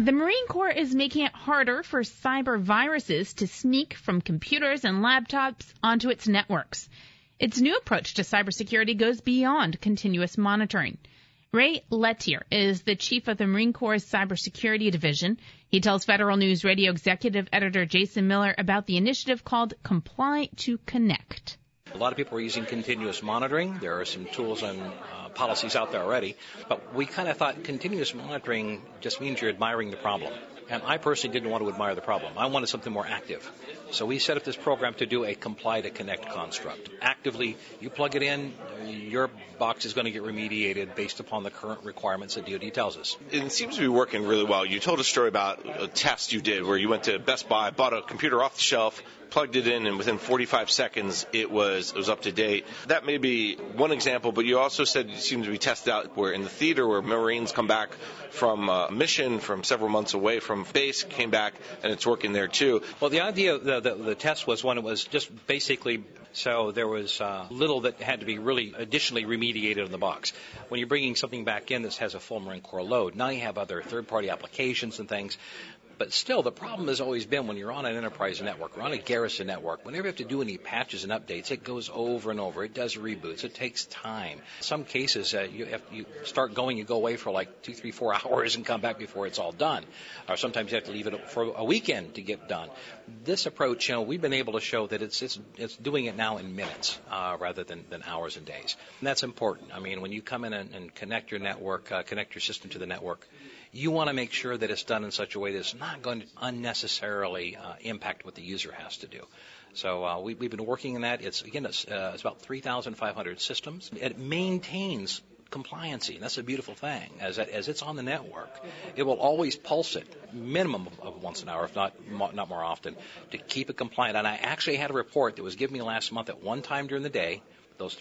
The Marine Corps is making it harder for cyber viruses to sneak from computers and laptops onto its networks. Its new approach to cybersecurity goes beyond continuous monitoring. Ray Lettier is the chief of the Marine Corps' Cybersecurity Division. He tells Federal News Radio executive editor Jason Miller about the initiative called Comply to Connect. A lot of people are using continuous monitoring. There are some tools and policies out there already. But we kind of thought continuous monitoring just means you're admiring the problem. And I personally didn't want to admire the problem. I wanted something more active. So we set up this program to do a Comply to Connect construct. Actively, you plug it in, your box is going to get remediated based upon the current requirements that DoD tells us. It seems to be working really well. You told a story about a test you did where you went to Best Buy, bought a computer off the shelf, plugged it in, and within 45 seconds it was up to date. That may be one example, but you also said it seems to be tested out where in the theater where Marines come back from a mission from several months away from base, came back, and it's working there too. Well, the idea, the test was when it was just basically, so there was little that had to be really additionally remediated in the box. When you're bringing something back in that has a full Marine Corps load, now you have other third-party applications and things. But still, the problem has always been when you're on an enterprise network or on a garrison network, whenever you have to do any patches and updates, it goes over and over. It does reboots. It takes time. In some cases, you start going, you go away for like 2, 3, 4 hours and come back before it's all done. Or sometimes you have to leave it for a weekend to get done. This approach, we've been able to show that it's doing it now in minutes rather than hours and days. And that's important. I mean, when you come in and connect your network, connect your system to the network, you want to make sure that it's done in such a way that it's not going to unnecessarily impact what the user has to do. So we've been working on that. It's about 3,500 systems. It maintains compliancy, and that's a beautiful thing. As it's on the network, it will always pulse it, minimum of once an hour, if not more often, to keep it compliant. And I actually had a report that was given me last month at one time during the day. Those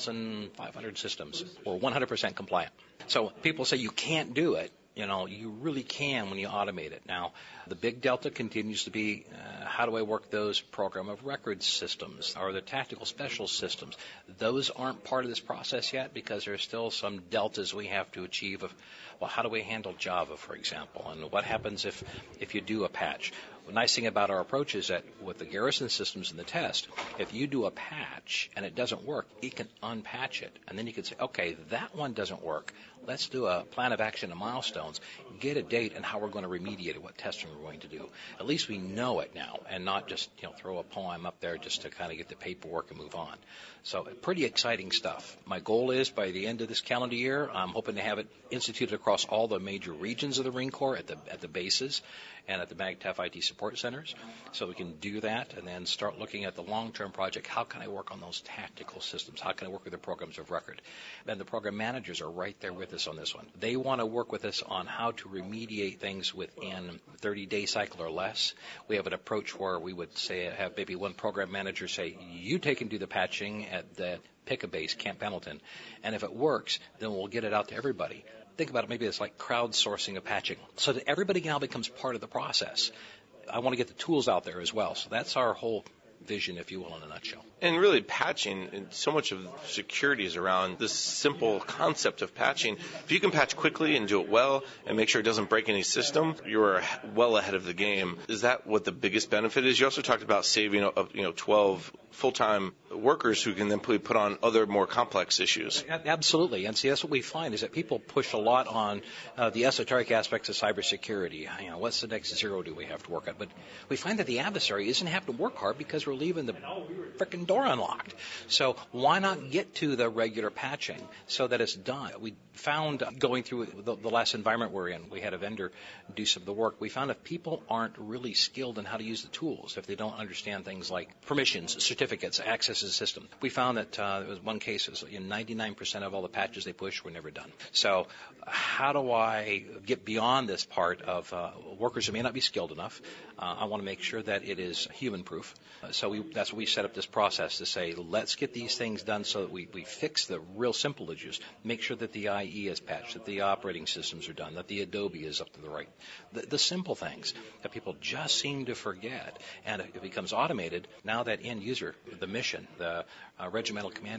3,500 systems were 100% compliant. So people say you can't do it. You really can when you automate it. Now, the big delta continues to be how do I work those program of record systems or the tactical special systems. Those aren't part of this process yet because there's still some deltas we have to achieve of, well, how do we handle Java, for example, and what happens if you do a patch. The nice thing about our approach is that with the garrison systems in the test, if you do a patch and it doesn't work, it can unpatch it. And then you can say, okay, that one doesn't work. Let's do a plan of action and milestones, get a date and how we're going to remediate it, what testing we're going to do. At least we know it now and not just throw a poem up there just to kind of get the paperwork and move on. So pretty exciting stuff. My goal is by the end of this calendar year, I'm hoping to have it instituted across all the major regions of the Marine Corps at the bases and at the MAGTF IT support centers. So we can do that and then start looking at the long-term project. How can I work on those tactical systems? How can I work with the programs of record? And the program managers are right there with us on this one. They want to work with us on how to remediate things within 30-day cycle or less. We have an approach where we would say have maybe one program manager say, you take and do the patching at the PICA base, Camp Pendleton, and if it works, then we'll get it out to everybody. Think about it, maybe it's like crowdsourcing of patching, so that everybody now becomes part of the process. I want to get the tools out there as well, so that's our whole vision, if you will, in a nutshell. And really patching, and so much of security is around this simple concept of patching. If you can patch quickly and do it well and make sure it doesn't break any system, you're well ahead of the game. Is that what the biggest benefit is? You also talked about saving 12 full-time workers who can then put on other more complex issues. Absolutely. And see, that's what we find is that people push a lot on the esoteric aspects of cybersecurity. What's the next zero do we have to work on? But we find that the adversary isn't having to work hard because we're leaving the frickin' door unlocked. So why not get to the regular patching so that it's done? We found going through the last environment we're in, we had a vendor do some of the work. We found if people aren't really skilled in how to use the tools, if they don't understand things like permissions, certificates, access to the system, we found that there was one case, 99% of all the patches they pushed were never done. So how do I get beyond this part of workers who may not be skilled enough? I want to make sure that it is human-proof. So that's why we set up this process to say, let's get these things done so that we fix the real simple issues, make sure that the IE is patched, that the operating systems are done, that the Adobe is up to the right. The simple things that people just seem to forget. And it becomes automated. Now that end user, the mission, the regimental commander,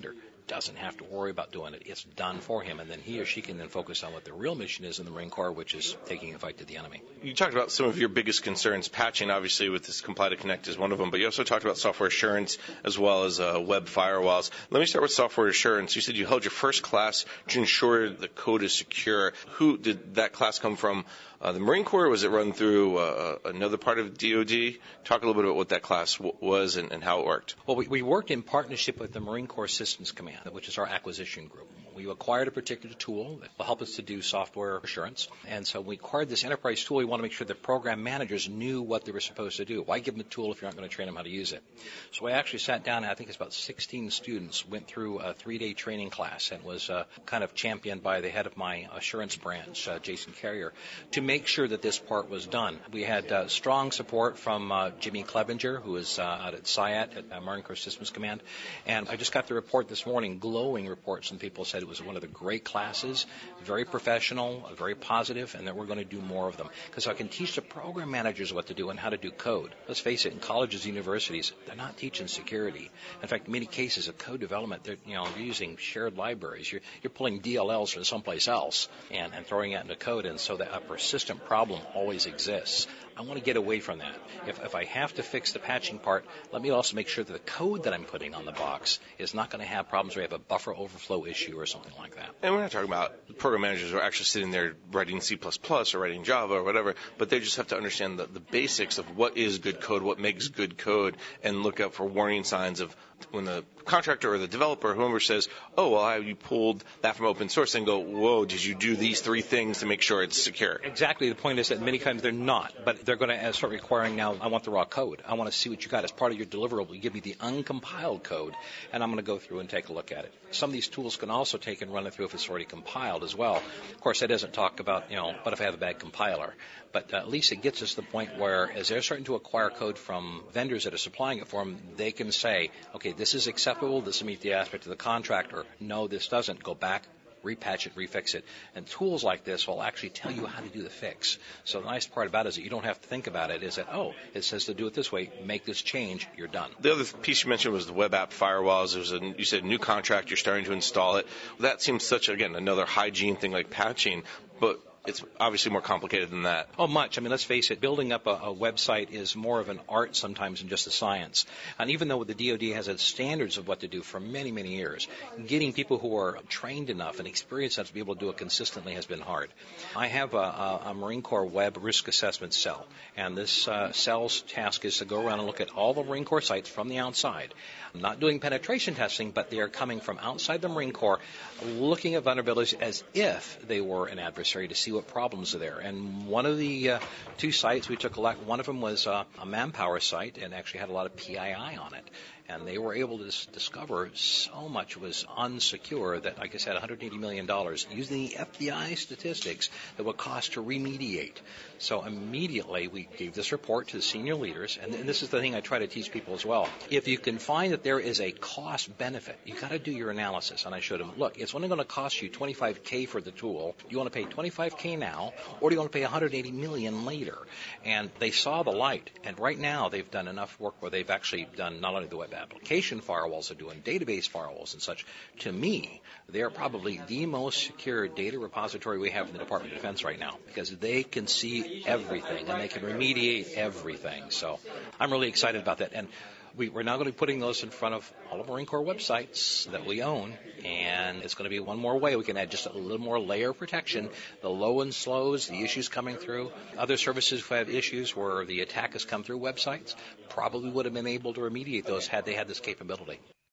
doesn't have to worry about doing it. It's done for him, and then he or she can then focus on what the real mission is in the Marine Corps, which is taking a fight to the enemy. You talked about some of your biggest concerns. Patching, obviously, with this Comply to Connect is one of them, but you also talked about software assurance as well as web firewalls. Let me start with software assurance. You said you held your first class to ensure the code is secure. Who did that class come from? The Marine Corps, or was it run through another part of DoD? Talk a little bit about what that class was and how it worked. Well, we worked in partnership with the Marine Corps Systems Command, which is our acquisition group. We acquired a particular tool that will help us to do software assurance. And so we acquired this enterprise tool. We want to make sure that program managers knew what they were supposed to do. Why give them a tool if you're not going to train them how to use it? So I actually sat down, and I think it's about 16 students went through a 3-day training class and was kind of championed by the head of my assurance branch, Jason Carrier, to make sure that this part was done. We had strong support from Jimmy Clevenger, who is out at SIAT at Marine Corps Systems Command. And I just got the report this morning, glowing reports, and people said it was one of the great classes, very professional, very positive, and that we're going to do more of them. Because I can teach the program managers what to do and how to do code. Let's face it, in colleges and universities, they're not teaching security. In fact, in many cases of code development, they're using shared libraries. You're pulling DLLs from someplace else and throwing it into code, and so that a persistent problem always exists. I want to get away from that. If I have to fix the patching part, let me also make sure that the code that I'm putting on the box is not going to have problems where you have a buffer overflow issue or something like that. And we're not talking about program managers who are actually sitting there writing C++ or writing Java or whatever, but they just have to understand the basics of what is good code, what makes good code, and look out for warning signs of when the contractor or the developer, whoever says, oh, well, you pulled that from open source, and go, whoa, did you do these 3 things to make sure it's secure? Exactly. The point is that many times they're not, but they're going to start requiring now, I want the raw code. I want to see what you got as part of your deliverable. You give me the uncompiled code, and I'm going to go through and take a look at it. Some of these tools can also take and run it through if it's already compiled as well. Of course, that doesn't talk about, what if I have a bad compiler? But at least it gets us to the point where as they're starting to acquire code from vendors that are supplying it for them, they can say, okay, this is acceptable, this will meet the aspect of the contract, or no, this doesn't. Go back, repatch it, refix it. And tools like this will actually tell you how to do the fix. So the nice part about it is that you don't have to think about it. Is that, it says to do it this way, make this change, you're done. The other piece you mentioned was the web app firewalls. You said new contract, you're starting to install it. That seems such, again, another hygiene thing like patching, but it's obviously more complicated than that. Oh, much. I mean, let's face it, building up a website is more of an art sometimes than just a science. And even though the DoD has its standards of what to do for many, many years, getting people who are trained enough and experienced enough to be able to do it consistently has been hard. I have a Marine Corps web risk assessment cell, and this cell's task is to go around and look at all the Marine Corps sites from the outside. I'm not doing penetration testing, but they are coming from outside the Marine Corps, looking at vulnerabilities as if they were an adversary to see what problems are there. And one of the 2 sites we took a look, one of them was a Manpower site and actually had a lot of PII on it. And they were able to discover so much was unsecure that, like I said, $180 million using the FBI statistics that would cost to remediate. So immediately we gave this report to the senior leaders, and this is the thing I try to teach people as well. If you can find that there is a cost benefit, you got to do your analysis. And I showed them, look, it's only going to cost you $25K for the tool. Do you want to pay $25K now, or do you want to pay $180 million later? And they saw the light. And right now they've done enough work where they've actually done not only the web application firewalls, are doing database firewalls and such. To me, they are probably the most secure data repository we have in the Department of Defense right now, because they can see everything and they can remediate everything. So I'm really excited about that. And we're now going to be putting those in front of all of Marine Corps websites that we own, and it's going to be one more way we can add just a little more layer of protection. The low and slows, the issues coming through. Other services who have issues where the attack has come through websites probably would have been able to remediate those had they had this capability.